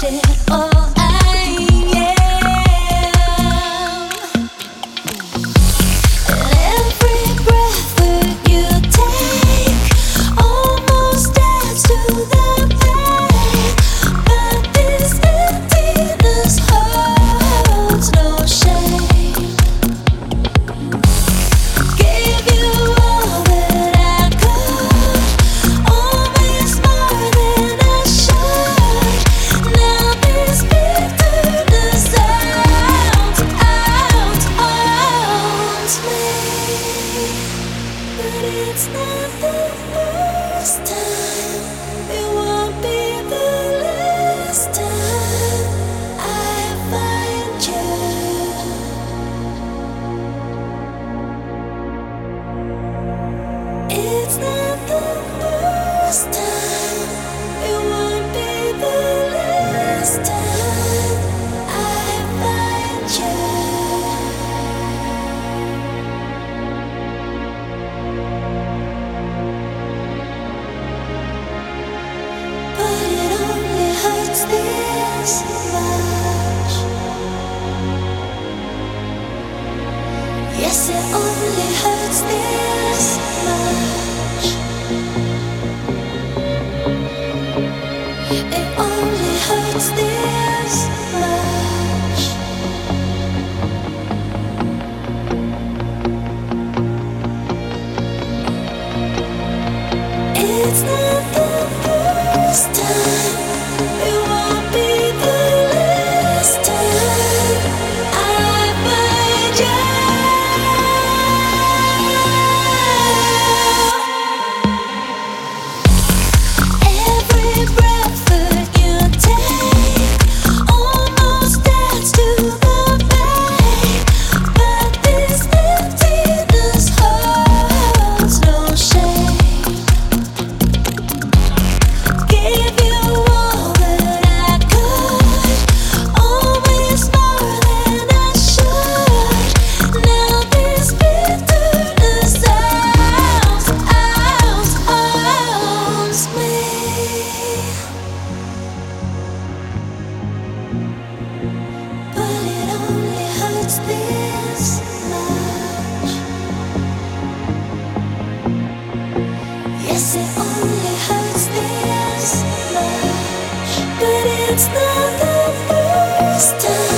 Yes, it only hurts this much. It only hurts this much. It's not the first time. It won't be the last time I find you. Every breath that you take almost adds to the pain, but this emptiness holds no shame. Gave you all that I could, always more than I should. Now this bitterness owns me. But it only hurts this much. Yes, it only hurts this much. But it's not the first time.